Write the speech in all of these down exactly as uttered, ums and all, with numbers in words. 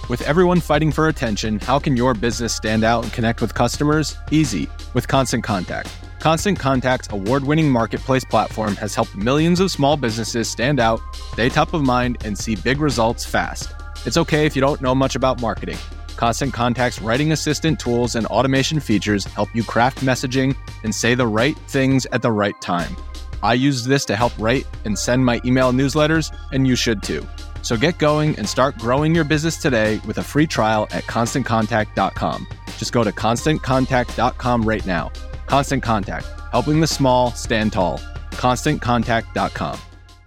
With everyone fighting for attention, how can your business stand out and connect with customers? Easy, with Constant Contact. Constant Contact's award-winning marketplace platform has helped millions of small businesses stand out, stay top of mind, and see big results fast. It's okay if you don't know much about marketing. Constant Contact's writing assistant tools and automation features help you craft messaging and say the right things at the right time. I use this to help write and send my email newsletters, and you should too. So get going and start growing your business today with a free trial at constant contact dot com. Just go to constant contact dot com right now. Constant Contact, helping the small stand tall. constant contact dot com.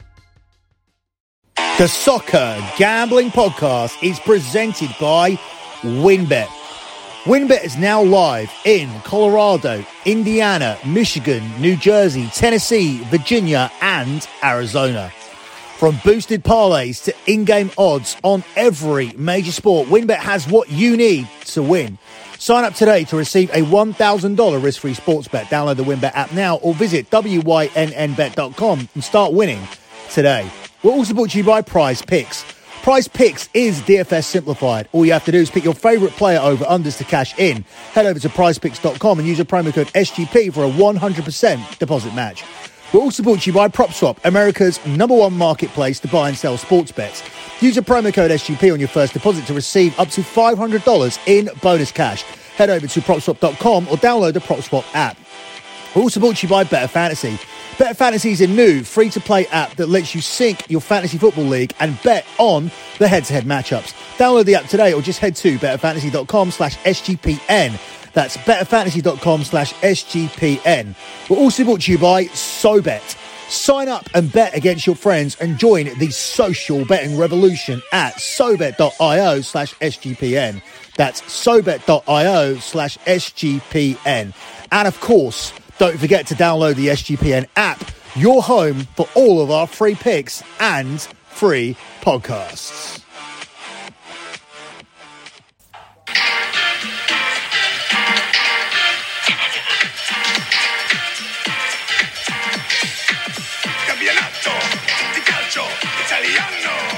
The Soccer Gambling Podcast is presented by WynnBET. WynnBET is now live in Colorado, Indiana, Michigan, New Jersey, Tennessee, Virginia, and Arizona. From boosted parlays to in-game odds on every major sport, WynnBET has what you need to win. Sign up today to receive a one thousand dollars risk-free sports bet. Download the WynnBET app now or visit W Y N N bet dot com and start winning today. We're also brought to you by Prize Picks. Prize Picks is D F S simplified. All you have to do is pick your favourite player over unders to cash in. Head over to prize picks dot com and use a promo code S G P for a one hundred percent deposit match. We're also brought to you by PropSwap, America's number one marketplace to buy and sell sports bets. Use a promo code S G P on your first deposit to receive up to five hundred dollars in bonus cash. Head over to prop swap dot com or download the PropSwap app. We're also brought to you by Better Fantasy. Better Fantasy is a new free-to-play app that lets you sync your fantasy football league and bet on the head-to-head matchups. Download the app today or just head to better fantasy dot com slash S G P N. That's better fantasy dot com slash S G P N. We're also brought to you by SoBet. Sign up and bet against your friends and join the social betting revolution at sobet dot io slash S G P N. That's sobet dot io slash S G P N. And of course, don't forget to download the S G P N app, your home for all of our free picks and free podcasts. Campionato di calcio italiano.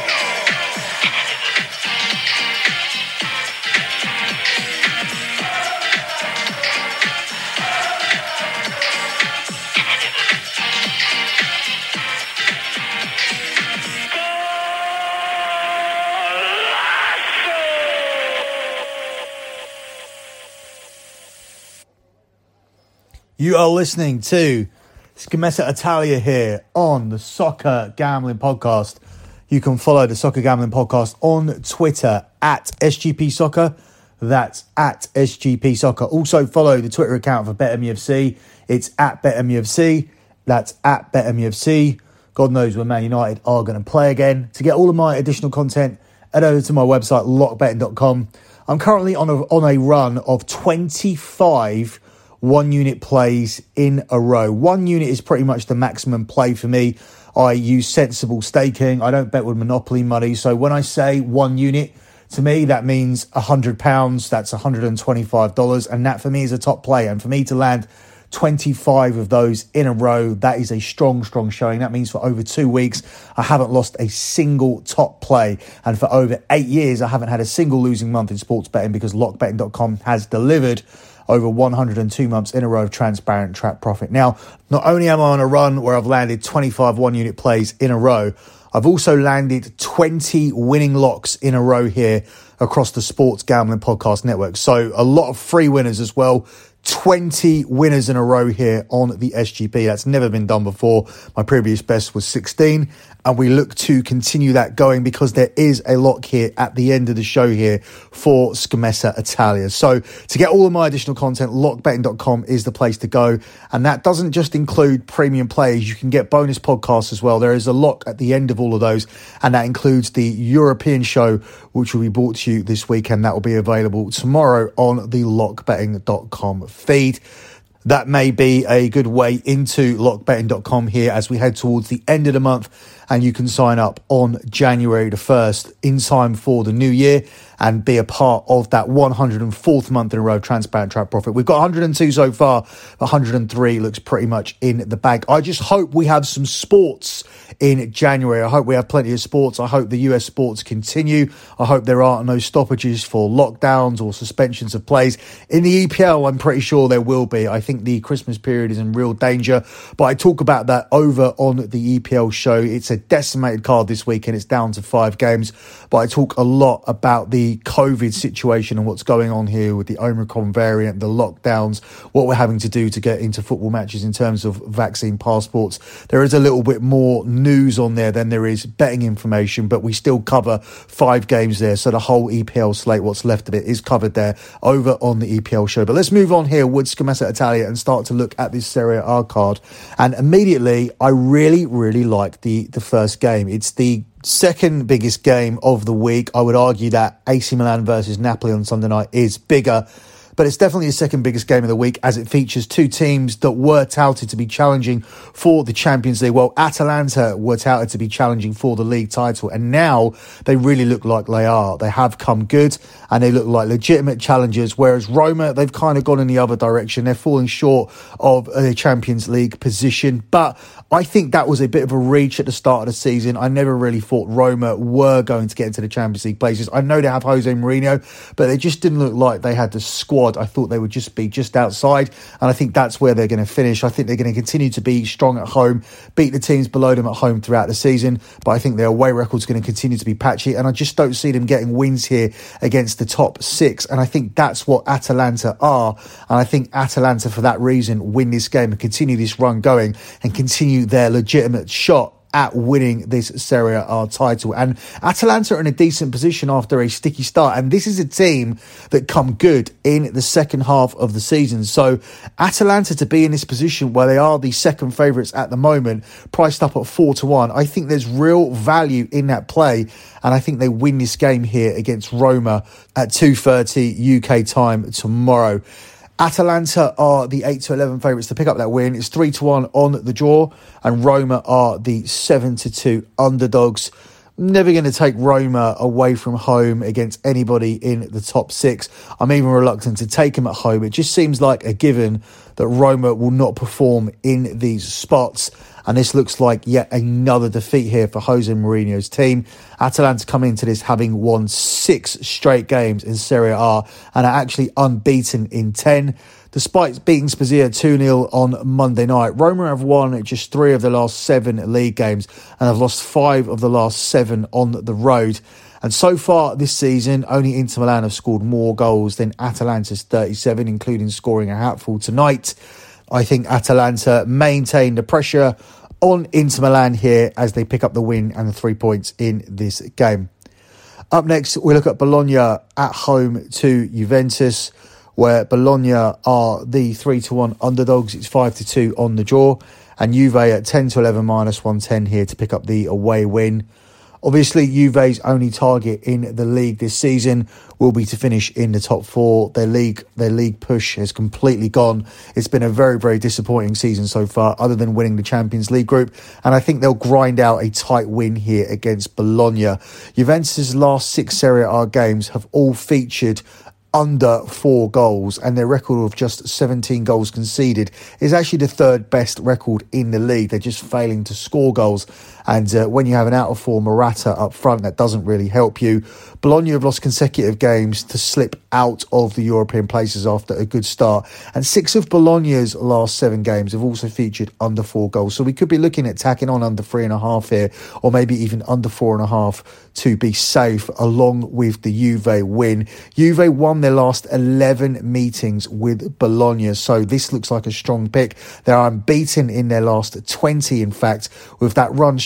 You are listening to Scommessa Italia here on the Soccer Gambling Podcast. You can follow the Soccer Gambling Podcast on Twitter at S G P Soccer. That's at S G P Soccer. Also follow the Twitter account for BetMUFC. It's at BetMUFC. That's at BetMUFC. God knows when Man United are going to play again. To get all of my additional content, head over to my website, lock betting dot com. I'm currently on a, on a run of twenty-five one-unit plays in a row. One unit is pretty much the maximum play for me. I use sensible staking. I don't bet with monopoly money. So when I say one unit, to me, that means one hundred pounds. That's one hundred twenty-five dollars. And that for me is a top play. And for me to land twenty-five of those in a row, that is a strong, strong showing. That means for over two weeks, I haven't lost a single top play. And for over eight years, I haven't had a single losing month in sports betting because lock betting dot com has delivered over one hundred two months in a row of transparent track profit. Now, not only am I on a run where I've landed twenty-five one-unit plays in a row, I've also landed twenty winning locks in a row here across the Sports Gambling Podcast Network. So a lot of free winners as well. twenty winners in a row here on the S G P. That's never been done before. My previous best was sixteen, and we look to continue that going because there is a lock here at the end of the show here for Scommessa Italia. So to get all of my additional content, lock betting dot com is the place to go. And that doesn't just include premium plays. You can get bonus podcasts as well. There is a lock at the end of all of those, and that includes the European show, which will be brought to you this weekend. That will be available tomorrow on the lock betting dot com feed. that may be a good way into lock betting dot com here as we head towards the end of the month, and you can sign up on January the first in time for the new year and be a part of that one hundred fourth month in a row transparent track profit. We've got one hundred two so far, one hundred three looks pretty much in the bag. I just hope we have some sports in January. I hope we have plenty of sports. I hope the U S sports continue. I hope there aren't no stoppages for lockdowns or suspensions of plays. In the E P L, I'm pretty sure there will be. I think the Christmas period is in real danger, but I talk about that over on the E P L show. It's a decimated card this week and it's down to five games, but I talk a lot about the COVID situation and what's going on here with the Omicron variant, the lockdowns, what we're having to do to get into football matches in terms of vaccine passports. There is a little bit more news on there than there is betting information, but we still cover five games there. So the whole E P L slate, what's left of it, is covered there over on the E P L show. But let's move on here with Scommessa Italia and start to look at this Serie A card. And immediately, I really, really like the, the first game. It's the second biggest game of the week. I would argue that A C Milan versus Napoli on Sunday night is bigger, but it's definitely the second biggest game of the week as it features two teams that were touted to be challenging for the Champions League. Well, Atalanta were touted to be challenging for the league title, and now they really look like they are. They have come good and they look like legitimate challengers, whereas Roma, they've kind of gone in the other direction. They're falling short of a Champions League position, but I think that was a bit of a reach at the start of the season. I never really thought Roma were going to get into the Champions League places. I know they have Jose Mourinho, but they just didn't look like they had the squad. I thought they would just be just outside, and I think that's where they're going to finish. I think they're going to continue to be strong at home, beat the teams below them at home throughout the season, but I think their away record's going to continue to be patchy, and I just don't see them getting wins here against the top six, and I think that's what Atalanta are, and I think Atalanta, for that reason, win this game and continue this run going and continue their legitimate shot at winning this Serie A title. And Atalanta are in a decent position after a sticky start, and this is a team that come good in the second half of the season. So Atalanta to be in this position where they are the second favourites at the moment, priced up at four to one, I think there's real value in that play, and I think they win this game here against Roma at two thirty U K time tomorrow. Atalanta are the eight to eleven favourites to pick up that win. It's three to one on the draw, and Roma are the seven to two underdogs. Never going to take Roma away from home against anybody in the top six. I'm even reluctant to take them at home. It just seems like a given that Roma will not perform in these spots. And this looks like yet another defeat here for Jose Mourinho's team. Atalanta come into this having won six straight games in Serie A and are actually unbeaten in ten. Despite beating Spezia two nil on Monday night, Roma have won just three of the last seven league games and have lost five of the last seven on the road. And so far this season, only Inter Milan have scored more goals than Atalanta's thirty-seven, including scoring a hatful tonight. I think Atalanta maintain the pressure on Inter Milan here as they pick up the win and the three points in this game. Up next, we look at Bologna at home to Juventus, where Bologna are the three to one underdogs. It's five to two on the draw, and Juve at ten to eleven minus one ten here to pick up the away win. Obviously, Juve's only target in the league this season will be to finish in the top four. Their league, their league push has completely gone. It's been a very, very disappointing season so far, other than winning the Champions League group. And I think they'll grind out a tight win here against Bologna. Juventus' last six Serie A games have all featured under four goals, and their record of just seventeen goals conceded is actually the third best record in the league. They're just failing to score goals, and uh, when you have an out of form Morata up front, that doesn't really help you. Bologna have lost consecutive games to slip out of the European places after a good start, and six of Bologna's last seven games have also featured under four goals. So we could be looking at tacking on under three and a half here, or maybe even under four and a half to be safe, along with the Juve win. Juve won their last eleven meetings with Bologna, so this looks like a strong pick. They're unbeaten in their last twenty, in fact, with that run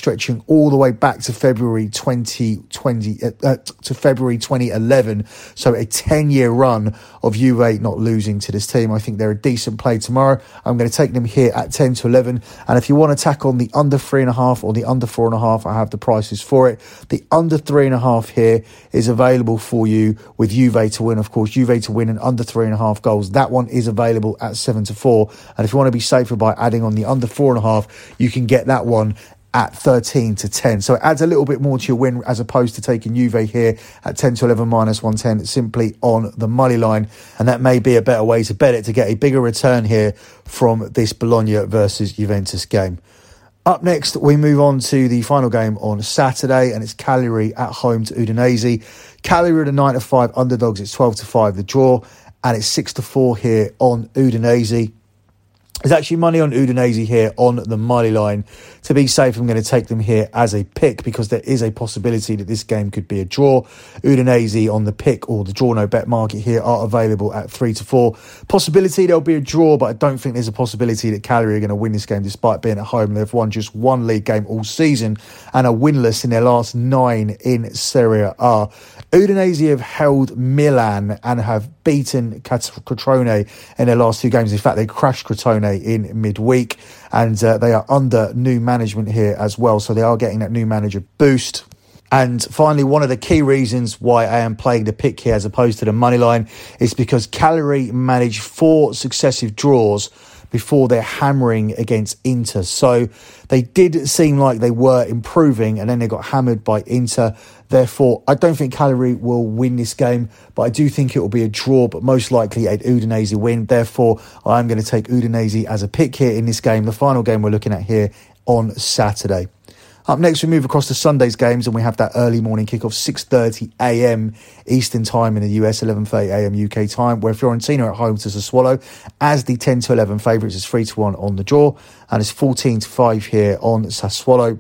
stretching all the way back to February twenty twenty, uh, to February twenty eleven. So a ten-year run of Juve not losing to this team. I think they're a decent play tomorrow. I'm going to take them here at ten to eleven. And if you want to tack on the under three and a half or the under four and a half, I have the prices for it. The under three and a half here is available for you with Juve to win. Of course, Juve to win and under three and a half goals. That one is available at seven to four. And if you want to be safer by adding on the under four and a half, you can get that one at thirteen to ten. So it adds a little bit more to your win as opposed to taking Juve here at ten to eleven minus one ten simply on the money line. And that may be a better way to bet it to get a bigger return here from this Bologna versus Juventus game. Up next, we move on to the final game on Saturday, and it's Cagliari at home to Udinese. Cagliari are the nine to five underdogs. It's twelve to five the draw, and it's six to four here on Udinese. There's actually money on Udinese here on the money line. To be safe, I'm going to take them here as a pick because there is a possibility that this game could be a draw. Udinese on the pick or the draw no bet market here are available at three to four. Possibility there'll be a draw, but I don't think there's a possibility that Cagliari are going to win this game despite being at home. They've won just one league game all season and are winless in their last nine in Serie A. Udinese have held Milan and have beaten Crotone in their last two games. In fact, they crashed Crotone in midweek, and uh, they are under new management here as well, so they are getting that new manager boost. And finally, one of the key reasons why I am playing the pick here as opposed to the money line is because Cagliari managed four successive draws before they're hammering against Inter. So they did seem like they were improving, and then they got hammered by Inter. Therefore, I don't think Cagliari will win this game, but I do think it will be a draw, but most likely an Udinese win. Therefore, I'm going to take Udinese as a pick here in this game, the final game we're looking at here on Saturday. Up next, we move across to Sunday's games, and we have that early morning kickoff, six thirty a.m. Eastern time in the U S, eleven thirty a.m. U K time, where Fiorentina are at home to Sassuolo as the ten to eleven favourites. Is three to one on the draw, and it's fourteen to five here on Sassuolo.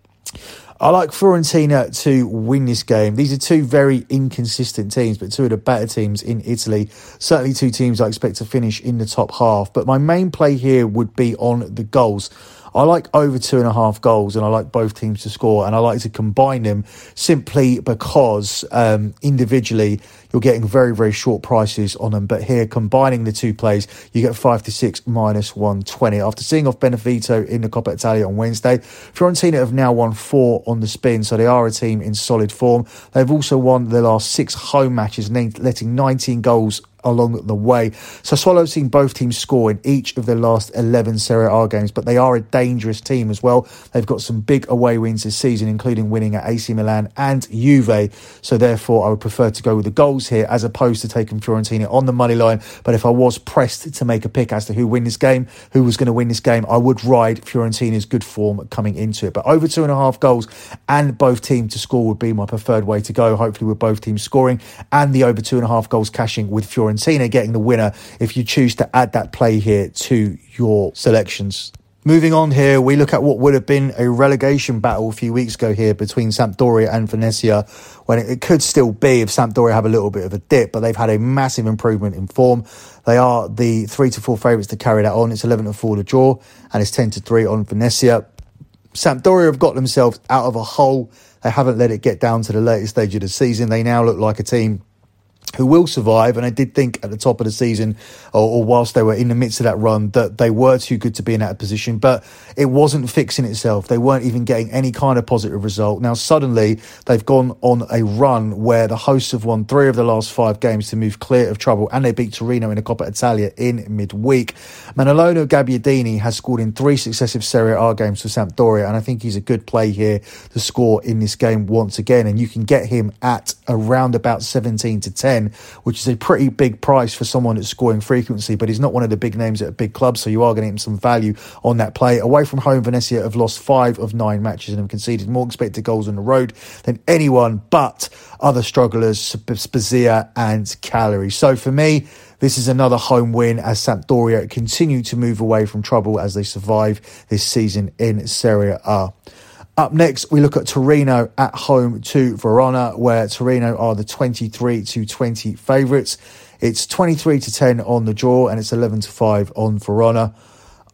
I like Fiorentina to win this game. These are two very inconsistent teams, but two of the better teams in Italy. Certainly two teams I expect to finish in the top half. But my main play here would be on the goals. I like over two and a half goals, and I like both teams to score, and I like to combine them simply because um, individually you're getting very, very short prices on them. But here, combining the two plays, you get five to six minus one twenty. After seeing off Benevento in the Coppa Italia on Wednesday, Fiorentina have now won four on the spin, so they are a team in solid form. They've also won their last six home matches, letting nineteen goals along the way. So Sassuolo's seen both teams score in each of their last eleven Serie A games, but they are a dangerous team as well. They've got some big away wins this season, including winning at A C Milan and Juve. So therefore, I would prefer to go with the goals here as opposed to taking Fiorentina on the money line. But if I was pressed to make a pick as to who win this game, who was going to win this game, I would ride Fiorentina's good form coming into it. But over two and a half goals and both teams to score would be my preferred way to go, hopefully with both teams scoring and the over two and a half goals cashing with Fiorentina getting the winner if you choose to add that play here to your selections. Moving on here, we look at what would have been a relegation battle a few weeks ago here between Sampdoria and Venezia, when it, it could still be if Sampdoria have a little bit of a dip, but they've had a massive improvement in form. They are the three to four favourites to carry that on. It's eleven to four to draw, and it's ten to three on Venezia. Sampdoria have got themselves out of a hole. They haven't let it get down to the latest stage of the season. They now look like a team who will survive, and I did think at the top of the season, or, or whilst they were in the midst of that run, that they were too good to be in that position, but it wasn't fixing itself. They weren't even getting any kind of positive result. Now suddenly they've gone on a run where the hosts have won three of the last five games to move clear of trouble, and they beat Torino in the Coppa Italia in midweek. Manolo Gabbiadini has scored in three successive Serie A games for Sampdoria, and I think he's a good play here to score in this game once again, and you can get him at around about seventeen to ten, which is a pretty big price for someone that's scoring frequency, but he's not one of the big names at a big club, so you are getting some value on that play. Away from home, Venezia have lost five of nine matches and have conceded more expected goals on the road than anyone but other strugglers, Spezia and Cagliari. So for me, this is another home win as Sampdoria continue to move away from trouble as they survive this season in Serie A. Up next, we look at Torino at home to Verona, where Torino are the twenty-three to twenty favourites. It's twenty-three to ten on the draw, and it's eleven to five on Verona.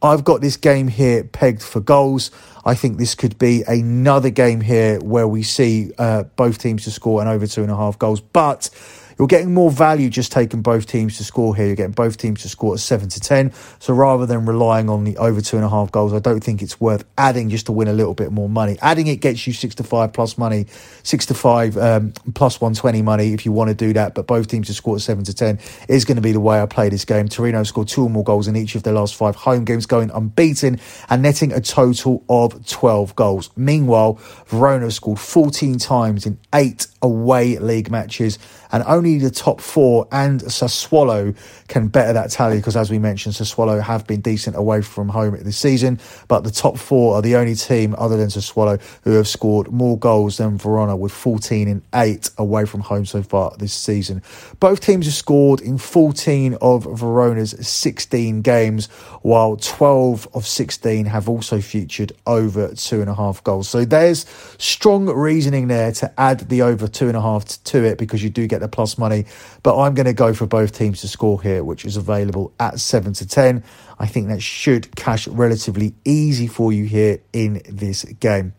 I've got this game here pegged for goals. I think this could be another game here where we see uh, both teams to score and over two and a half goals. But you're getting more value just taking both teams to score here. You're getting both teams to score at seven to ten. So rather than relying on the over two and a half goals, I don't think it's worth adding just to win a little bit more money. Adding it gets you six to five plus money, six to five um, plus one twenty money if you want to do that. But both teams to score at seven to ten is going to be the way I play this game. Torino scored two or more goals in each of their last five home games, going unbeaten and netting a total of twelve goals. Meanwhile, Verona scored fourteen times in eight away league matches, and only the top four and Sassuolo can better that tally because, as we mentioned, Sassuolo have been decent away from home this season, but the top four are the only team other than Sassuolo who have scored more goals than Verona, with fourteen in eight away from home so far this season. Both teams have scored in fourteen of Verona's sixteen games, while twelve of sixteen have also featured over two and a half goals. So there's strong reasoning there to add the over two and a half to it because you do get the plus money. But I'm going to go for both teams to score here, which is available at seven to ten. I think that should cash relatively easy for you here in this game.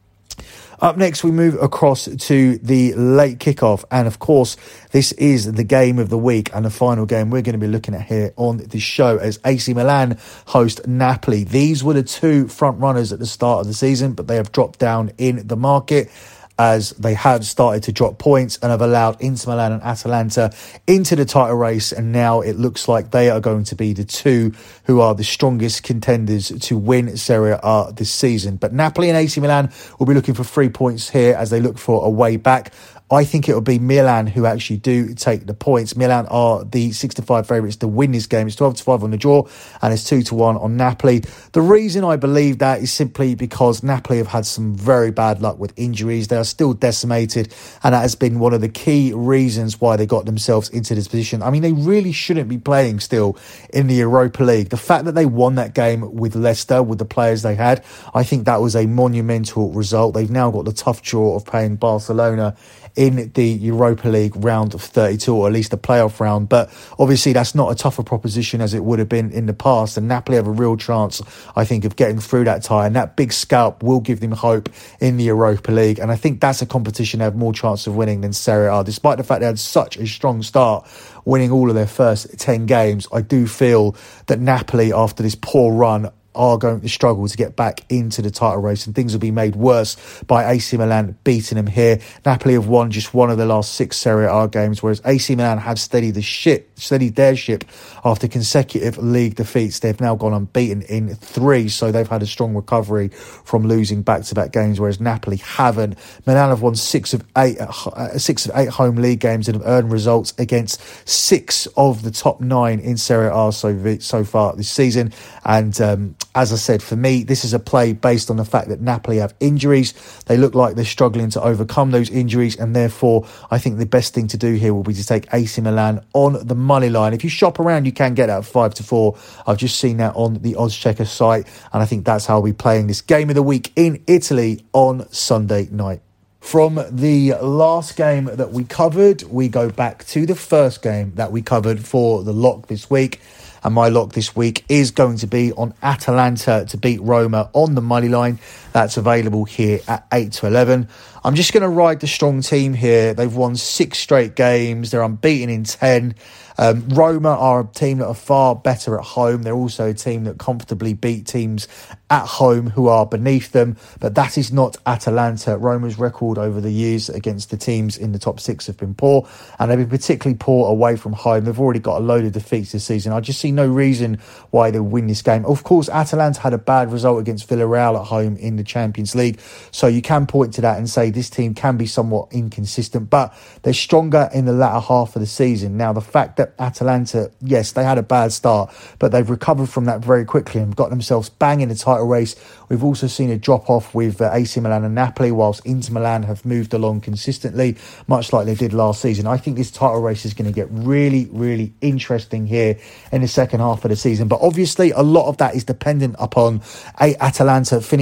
Up next, we move across to the late kickoff. And of course, this is the game of the week and the final game we're going to be looking at here on the show as A C Milan host Napoli. These were the two front runners at the start of the season, but they have dropped down in the market as they have started to drop points and have allowed Inter Milan and Atalanta into the title race. And now it looks like they are going to be the two who are the strongest contenders to win Serie A this season. But Napoli and A C Milan will be looking for three points here as they look for a way back. I think it will be Milan who actually do take the points. Milan are the six to five favourites to win this game. It's twelve to five on the draw and it's two to one on Napoli. The reason I believe that is simply because Napoli have had some very bad luck with injuries. They are still decimated, and that has been one of the key reasons why they got themselves into this position. I mean, they really shouldn't be playing still in the Europa League. The fact that they won that game with Leicester, with the players they had, I think that was a monumental result. They've now got the tough draw of playing Barcelona in the Europa League round of thirty-two, or at least the playoff round. But obviously that's not a tougher proposition as it would have been in the past. And Napoli have a real chance, I think, of getting through that tie. And that big scalp will give them hope in the Europa League. And I think that's a competition they have more chance of winning than Serie A. Despite the fact they had such a strong start, winning all of their first ten games, I do feel that Napoli, after this poor run, are going to struggle to get back into the title race, and things will be made worse by A C Milan beating them here. Napoli have won just one of the last six Serie A games, whereas A C Milan have steadied the ship, steadied their ship after consecutive league defeats. They've now gone unbeaten in three, so they've had a strong recovery from losing back-to-back games, whereas Napoli haven't. Milan have won six of eight, uh, six of eight home league games and have earned results against six of the top nine in Serie A so so far this season. And um, as I said, for me, this is a play based on the fact that Napoli have injuries. They look like they're struggling to overcome those injuries, and therefore I think the best thing to do here will be to take A C Milan on the money line. If you shop around, you can get that at five to four. I've just seen that on the Odds Checker site, and I think that's how I'll be playing this game of the week in Italy on Sunday night. From the last game that we covered, we go back to the first game that we covered for the lock this week. And my lock this week is going to be on Atalanta to beat Roma on the money line. That's available here at eight to eleven. I'm just going to ride the strong team here. They've won six straight games. They're unbeaten in ten. Um, Roma are a team that are far better at home. They're also a team that comfortably beat teams at home who are beneath them. But that is not Atalanta. Roma's record over the years against the teams in the top six have been poor, and they've been particularly poor away from home. They've already got a load of defeats this season. I just see no reason why they'll win this game. Of course, Atalanta had a bad result against Villarreal at home in the Champions League, so you can point to that and say this team can be somewhat inconsistent, but they're stronger in the latter half of the season. Now, the fact that Atalanta, yes, they had a bad start, but they've recovered from that very quickly and got themselves bang in the title race. We've also seen a drop off with uh, A C Milan and Napoli, whilst Inter Milan have moved along consistently, much like they did last season. I think this title race is going to get really, really interesting here in the second half of the season. But obviously, a lot of that is dependent upon a Atalanta finishing a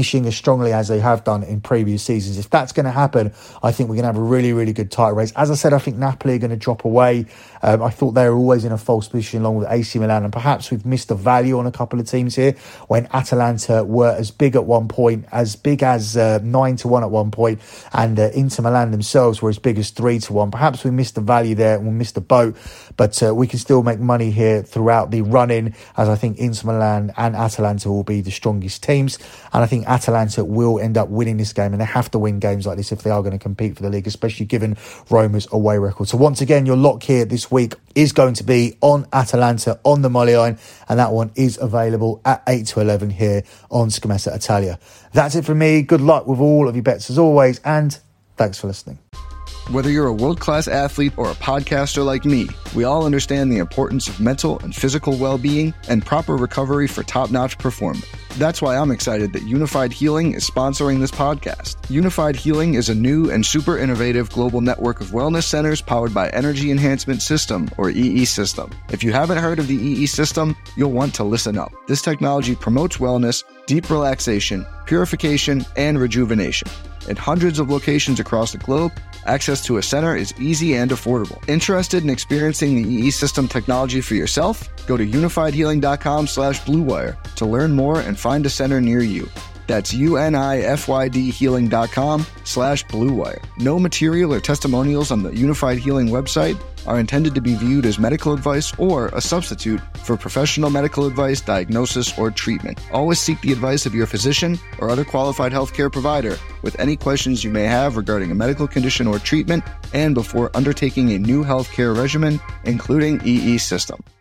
strongly as they have done in previous seasons. If that's going to happen, I think we're going to have a really, really good title race. As I said, I think Napoli are going to drop away. Um, I thought they were always in a false position along with A C Milan, and perhaps we've missed the value on a couple of teams here when Atalanta were as big at one point, as big as uh, nine to one at one point, and uh, Inter Milan themselves were as big as three to one. Perhaps we missed the value there and we missed the boat, but uh, we can still make money here throughout the run-in, as I think Inter Milan and Atalanta will be the strongest teams, and I think Atalanta will end up winning this game, and they have to win games like this if they are going to compete for the league, especially given Roma's away record. So once again, your lock here this week is going to be on Atalanta on the money line, and that one is available at eight to eleven here on Scommessa Italia. That's it from me. Good luck with all of your bets as always, and thanks for listening. Whether you're a world-class athlete or a podcaster like me, we all understand the importance of mental and physical well-being and proper recovery for top-notch performance. That's why I'm excited that Unified Healing is sponsoring this podcast. Unified Healing is a new and super innovative global network of wellness centers powered by Energy Enhancement System, or E E System. If you haven't heard of the E E System, you'll want to listen up. This technology promotes wellness, deep relaxation, purification, and rejuvenation. In hundreds of locations across the globe, access to a center is easy and affordable. Interested in experiencing the E E System technology for yourself? Go to unified healing dot com slash blue wire to learn more and find a center near you. That's U-N-I-F-Y-D healing dot com slash blue wire. No material or testimonials on the Unified Healing website are intended to be viewed as medical advice or a substitute for professional medical advice, diagnosis, or treatment. Always seek the advice of your physician or other qualified healthcare provider with any questions you may have regarding a medical condition or treatment, and before undertaking a new healthcare regimen, including E E System.